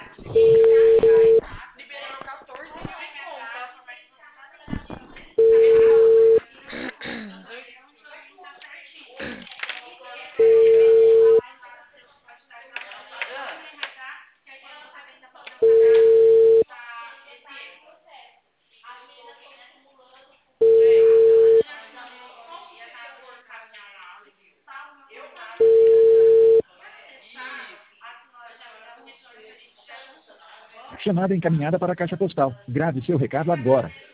Liberou 14 mil em conta. Chamada encaminhada para a caixa postal. Grave seu recado agora.